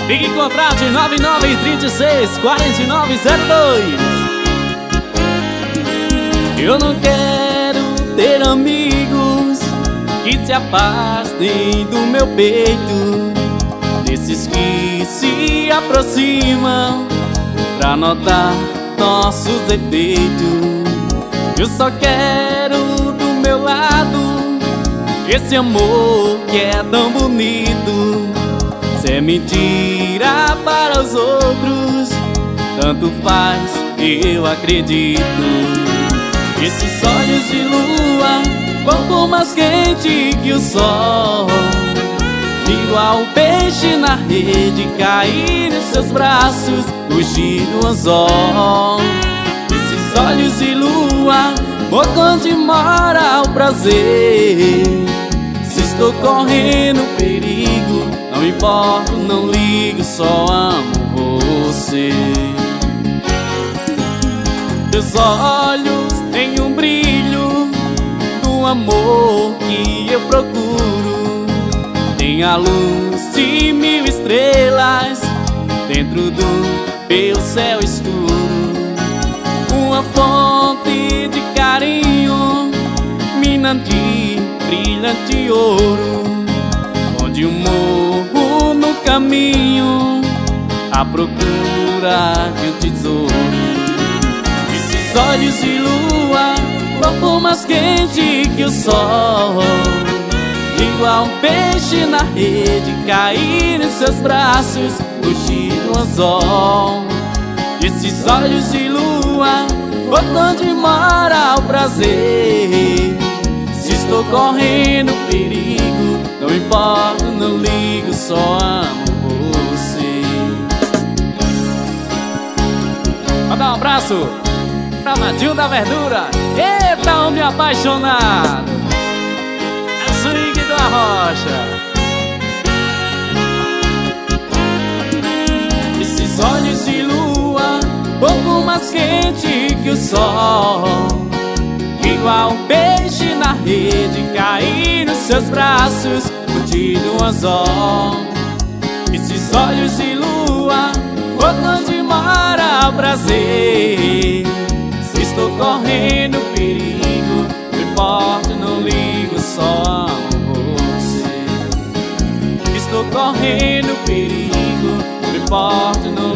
Ligue e contrate 9936-4902. Eu não quero ter amigos que se afastem do meu peito, desses que se aproximam pra notar nossos defeitos. Eu só quero do meu lado esse amor que é tão bonito. Se é mentira para os outros, tanto faz, eu acredito. Esses olhos de lua, corpo mais quente que o sol, igual peixe na rede, cair em seus braços, fugir do anzol. Esses olhos de lua, onde mora o prazer. Se estou correndo perigo, não importo, não ligo, só amo você. Teus olhos têm um brilho do amor que eu procuro. Tem a luz de 1000 estrelas dentro do meu céu escuro. Uma fonte de carinho, mina de brilhante ouro, onde um morro no caminho à procura de um tesouro. Esses olhos de lua, corpo mais quente que o sol, igual um peixe na rede, cair em seus braços, fugir do anzol. Esses olhos de lua, onde mora o prazer. Se estou correndo perigo, não importa, não ligo, só amo você. Vou dar um abraço pra Nadinho da Verdura. Eita, homem apaixonado, é swing do Arrocha. Esses olhos de lua, pouco mais quente que o sol, igual um peixe na rede, cair nos seus braços, fugir do anzol. Esses olhos de lua, onde mora o prazer. Se estou correndo perigo, não importa, não ligo, só amo você. Estou correndo perigo, não importa, não